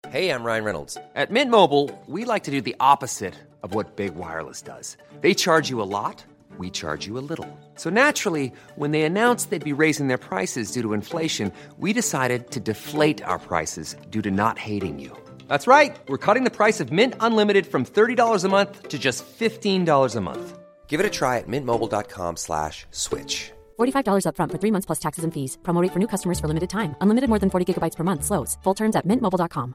Hey, I'm Ryan Reynolds. At Mint Mobile, we like to do the opposite of what Big Wireless does. They charge you a lot, we charge you a little. So naturally, when they announced they'd be raising their prices due to inflation, we decided to deflate our prices due to not hating you. That's right. We're cutting the price of Mint Unlimited from $30 a month to just $15 a month. Give it a try at mintmobile.com/switch. $45 up front for 3 months plus taxes and fees. Promo rate for new customers for limited time. Unlimited more than 40 gigabytes per month. Slows full terms at mintmobile.com.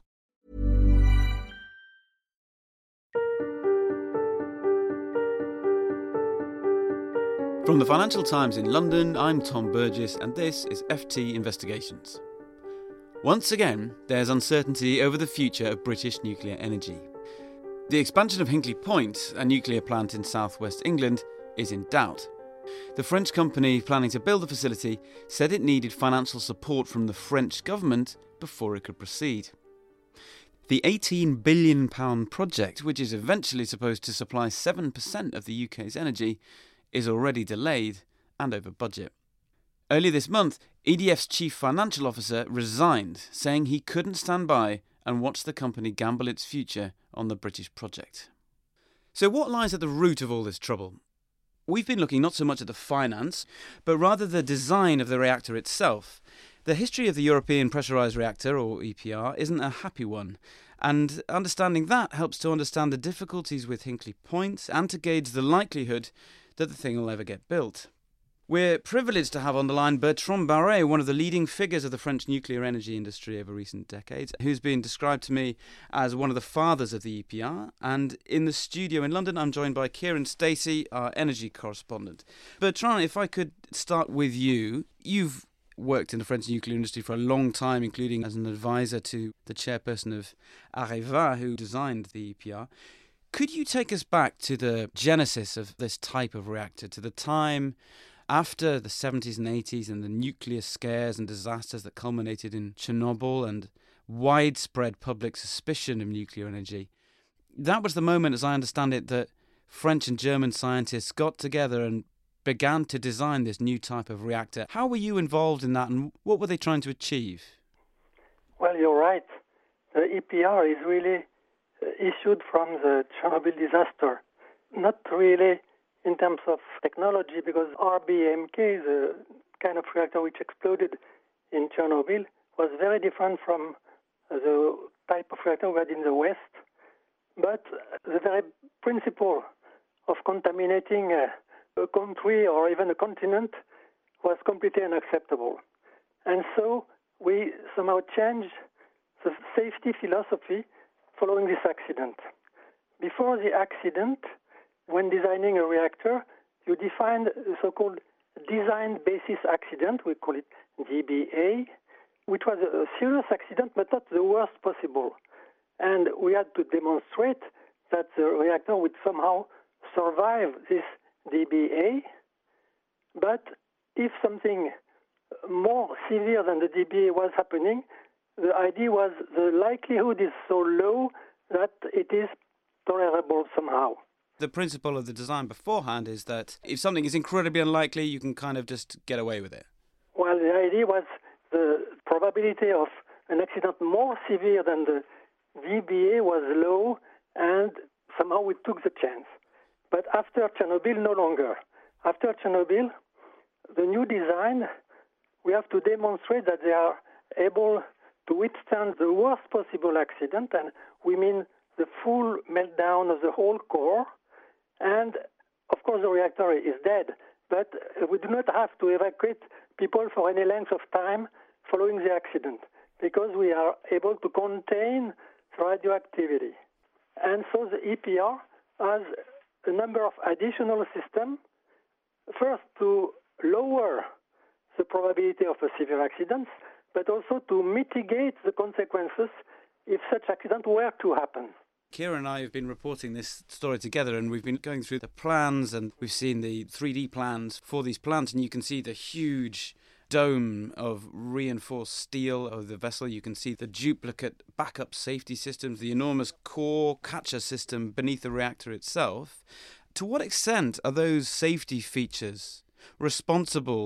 From the Financial Times in London, I'm Tom Burgess, and this is FT Investigations. Once again, there's uncertainty over the future of British nuclear energy. The expansion of Hinkley Point, a nuclear plant in southwest England, is in doubt. The French company planning to build the facility said it needed financial support from the French government before it could proceed. The £18 billion project, which is eventually supposed to supply 7% of the UK's energy, is already delayed and over budget. Earlier this month, EDF's chief financial officer resigned, saying he couldn't stand by and watch the company gamble its future on the British project. So what lies at the root of all this trouble? We've been looking not so much at the finance, but rather the design of the reactor itself. The history of the European Pressurised Reactor, or EPR, isn't a happy one, and understanding that helps to understand the difficulties with Hinkley Point and to gauge the likelihood that the thing will ever get built. We're privileged to have on the line Bertrand Barret, one of the leading figures of the French nuclear energy industry over recent decades, who's been described to me as one of the fathers of the EPR. And in the studio in London, I'm joined by Kieran Stacey, our energy correspondent. Bertrand, if I could start with you. You've worked in the French nuclear industry for a long time, including as an advisor to the chairperson of Areva, who designed the EPR. Could you take us back to the genesis of this type of reactor, to the time after the 70s and 80s and the nuclear scares and disasters that culminated in Chernobyl and widespread public suspicion of nuclear energy? That was the moment, as I understand it, that French and German scientists got together and began to design this new type of reactor. How were you involved in that, and what were they trying to achieve? Well, you're right. The EPR is really issued from the Chernobyl disaster. Not really in terms of technology, because RBMK, the kind of reactor which exploded in Chernobyl, was very different from the type of reactor we had in the West. But the very principle of contaminating a country or even a continent was completely unacceptable. And so we somehow changed the safety philosophy following this accident. Before the accident, when designing a reactor, you defined the so-called design basis accident, we call it DBA, which was a serious accident, but not the worst possible. And we had to demonstrate that the reactor would somehow survive this DBA. But if something more severe than the DBA was happening, the idea was the likelihood is so low that it is tolerable somehow. The principle of the design beforehand is that if something is incredibly unlikely, you can kind of just get away with it. Well, the idea was the probability of an accident more severe than the DBA was low, and somehow we took the chance. But after Chernobyl, no longer. After Chernobyl, the new design, we have to demonstrate that they are able to withstand the worst possible accident, and we mean the full meltdown of the whole core. And, of course, the reactor is dead, but we do not have to evacuate people for any length of time following the accident, because we are able to contain the radioactivity. And so the EPR has a number of additional systems, first to lower the probability of a severe accident, but also to mitigate the consequences if such accident were to happen. Kieran and I have been reporting this story together, and we've been going through the plans, and we've seen the 3D plans for these plants, and you can see the huge dome of reinforced steel of the vessel. You can see the duplicate backup safety systems, the enormous core catcher system beneath the reactor itself. To what extent are those safety features responsible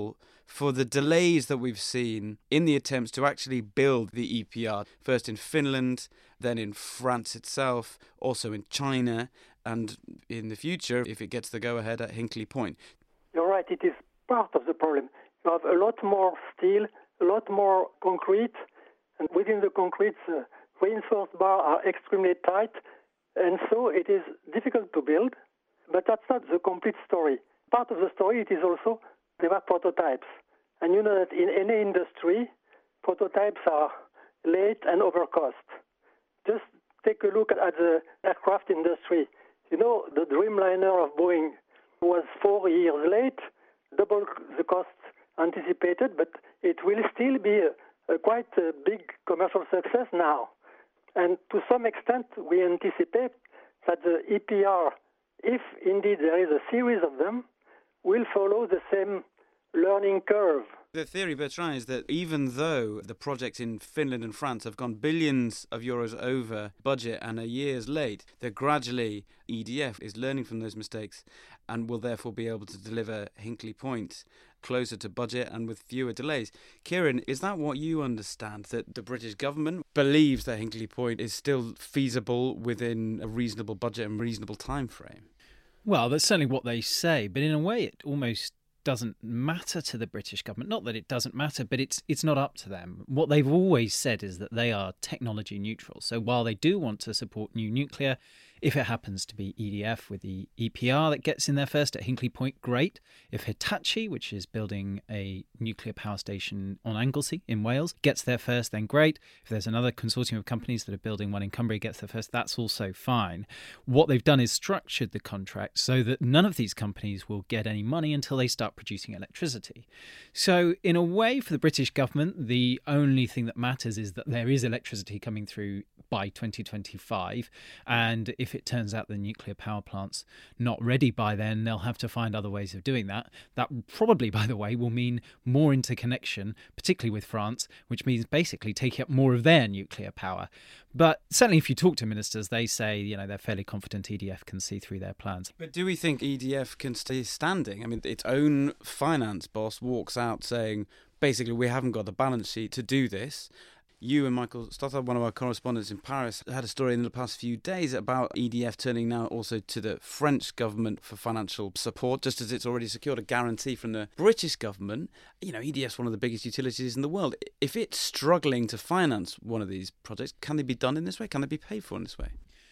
for the delays that we've seen in the attempts to actually build the EPR, first in Finland, then in France itself, also in China, and in the future, if it gets the go-ahead at Hinkley Point? You're right, it is part of the problem. You have a lot more steel, a lot more concrete, and within the concrete, reinforced bars are extremely tight, and so it is difficult to build, but that's not the complete story. Part of the story, it is also there are prototypes. And you know that in any industry, prototypes are late and overcost. Just take a look at the aircraft industry. You know, the Dreamliner of Boeing was 4 years late, double the cost anticipated, but it will still be quite a big commercial success now. And to some extent, we anticipate that the EPR, if indeed there is a series of them, will follow the same learning curve. The theory, Bertrand, is that even though the projects in Finland and France have gone billions of euros over budget and are years late, that gradually EDF is learning from those mistakes and will therefore be able to deliver Hinkley Point closer to budget and with fewer delays. Kieran, is that what you understand, that the British government believes that Hinkley Point is still feasible within a reasonable budget and reasonable time frame? Well, that's certainly what they say, but in a way it almost doesn't matter to the British government. Not that it doesn't matter, but it's not up to them. What they've always said is that they are technology neutral. So while they do want to support new nuclear, if it happens to be EDF with the EPR that gets in there first at Hinkley Point, great. If Hitachi, which is building a nuclear power station on Anglesey in Wales, gets there first, then great. If there's another consortium of companies that are building one in Cumbria gets there first, that's also fine. What they've done is structured the contract so that none of these companies will get any money until they start producing electricity. So in a way, for the British government, the only thing that matters is that there is electricity coming through by 2025, and if it turns out the nuclear power plant's not ready by then, they'll have to find other ways of doing that. That probably, by the way, will mean more interconnection, particularly with France, which means basically taking up more of their nuclear power. But certainly if you talk to ministers, they say, they're fairly confident EDF can see through their plans. But do we think EDF can stay standing? I mean, its own finance boss walks out saying, basically, we haven't got the balance sheet to do this. You and Michael Stothard, one of our correspondents in Paris, had a story in the past few days about EDF turning now also to the French government for financial support, just as it's already secured a guarantee from the British government. EDF's one of the biggest utilities in the world. If it's struggling to finance one of these projects, can they be done in this way? Can they be paid for in this way?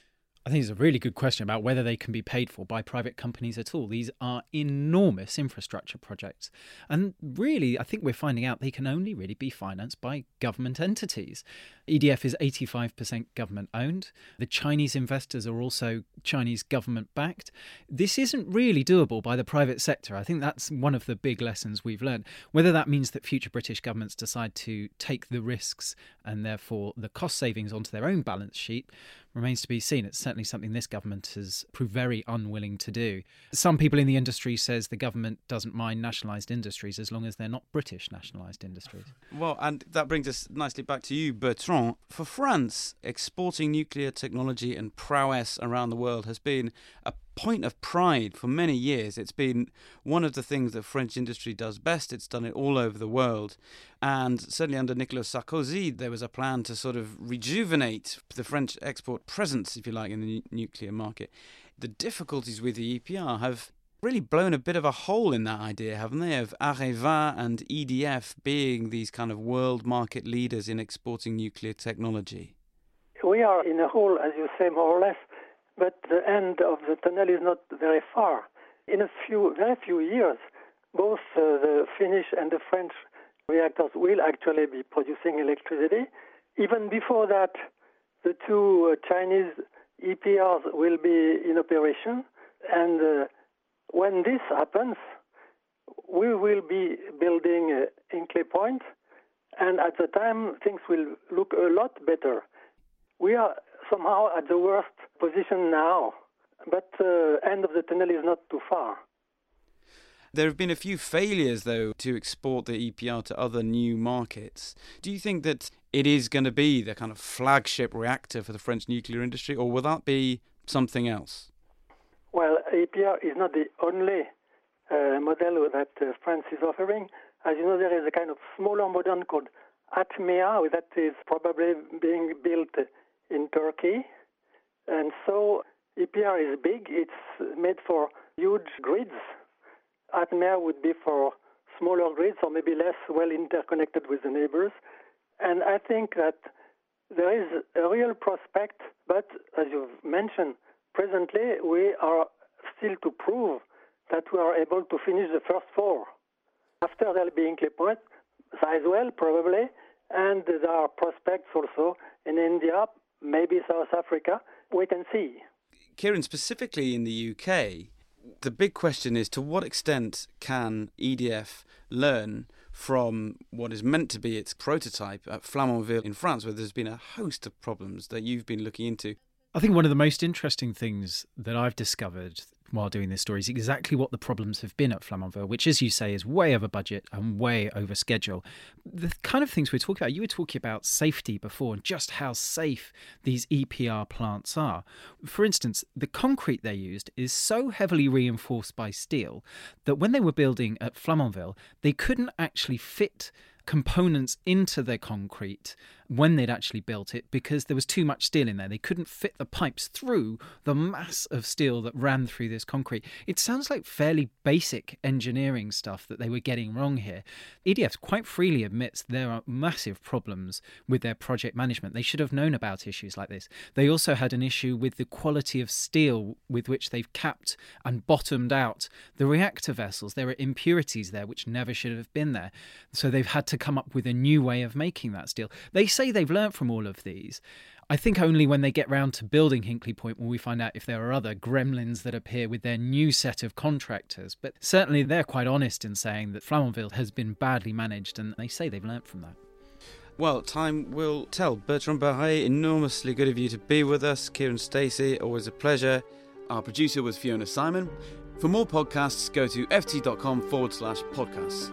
I think it's a really good question about whether they can be paid for by private companies at all. These are enormous infrastructure projects. And really, I think we're finding out they can only really be financed by government entities. EDF is 85% government owned. The Chinese investors are also Chinese government backed. This isn't really doable by the private sector. I think that's one of the big lessons we've learned. Whether that means that future British governments decide to take the risks and therefore the cost savings onto their own balance sheet remains to be seen. It's certainly something this government has proved very unwilling to do. Some people in the industry says the government doesn't mind nationalised industries as long as they're not British nationalised industries. Well, and that brings us nicely back to you, Bertrand. For France, exporting nuclear technology and prowess around the world has been a point of pride for many years. It's been one of the things that French industry does best. It's done it all over the world. And certainly under Nicolas Sarkozy, there was a plan to sort of rejuvenate the French export presence, if you like, in the nuclear market. The difficulties with the EPR have really blown a bit of a hole in that idea, haven't they, of Areva and EDF being these kind of world market leaders in exporting nuclear technology. We are in a hole, as you say, more or less, but the end of the tunnel is not very far. In very few years, both the Finnish and the French reactors will actually be producing electricity. Even before that, the two Chinese EPRs will be in operation. And when this happens, we will be building Hinkley Point, and at the time, things will look a lot better. We are somehow at the worst position now, but the end of the tunnel is not too far. There have been a few failures, though, to export the EPR to other new markets. Do you think that it is going to be the kind of flagship reactor for the French nuclear industry, or will that be something else? Well, EPR is not the only model that France is offering. As you know, there is a kind of smaller model called Atmea that is probably being built in Turkey. And so EPR is big. It's made for huge grids. Atmea would be for smaller grids or maybe less well interconnected with the neighbors. And I think that there is a real prospect, but as you've mentioned, presently we are still to prove that we are able to finish the first 4. After there'll be Hinkley Point, Sizewell probably, and there are prospects also in India, maybe South Africa. We can see. Kieran, specifically in the UK, the big question is to what extent can EDF learn from what is meant to be its prototype at Flamanville in France, where there's been a host of problems that you've been looking into? I think one of the most interesting things that I've discovered while doing this story is exactly what the problems have been at Flamanville, which, as you say, is way over budget and way over schedule. The kind of things we're talking about, you were talking about safety before and just how safe these EPR plants are. For instance, the concrete they used is so heavily reinforced by steel that when they were building at Flamanville, they couldn't actually fit components into their concrete when they'd actually built it because there was too much steel in there. They couldn't fit the pipes through the mass of steel that ran through this concrete. It sounds like fairly basic engineering stuff that they were getting wrong here. EDF quite freely admits there are massive problems with their project management. They should have known about issues like this. They also had an issue with the quality of steel with which they've capped and bottomed out the reactor vessels. There are impurities there which never should have been there. So they've had to come up with a new way of making that steel. They say they've learnt from all of these. I think only when they get round to building Hinkley Point will we find out if there are other gremlins that appear with their new set of contractors. But certainly they're quite honest in saying that Flamanville has been badly managed, and they say they've learnt from that. Well, time will tell. Bertrand Barret, enormously good of you to be with us. Kieran Stacey, always a pleasure. Our producer was Fiona Simon. For more podcasts, go to ft.com/podcasts.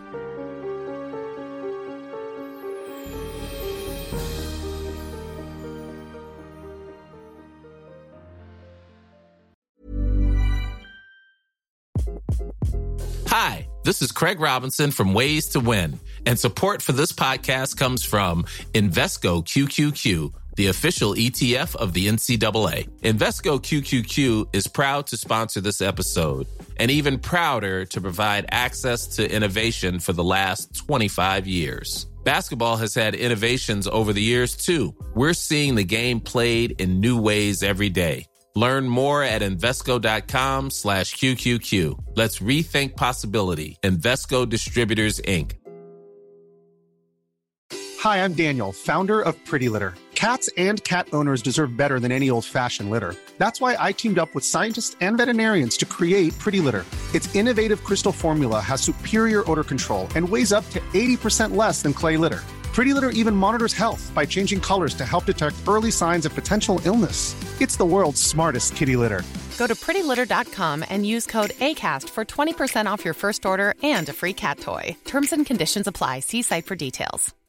Hi, this is Craig Robinson from Ways to Win, and support for this podcast comes from Invesco QQQ, the official ETF of the NCAA. Invesco QQQ is proud to sponsor this episode, and even prouder to provide access to innovation for the last 25 years. Basketball has had innovations over the years, too. We're seeing the game played in new ways every day. Learn more at Invesco.com/QQQ. Let's rethink possibility. Invesco Distributors, Inc. Hi, I'm Daniel, founder of Pretty Litter. Cats and cat owners deserve better than any old-fashioned litter. That's why I teamed up with scientists and veterinarians to create Pretty Litter. Its innovative crystal formula has superior odor control and weighs up to 80% less than clay litter. Pretty Litter even monitors health by changing colors to help detect early signs of potential illness. It's the world's smartest kitty litter. Go to prettylitter.com and use code ACAST for 20% off your first order and a free cat toy. Terms and conditions apply. See site for details.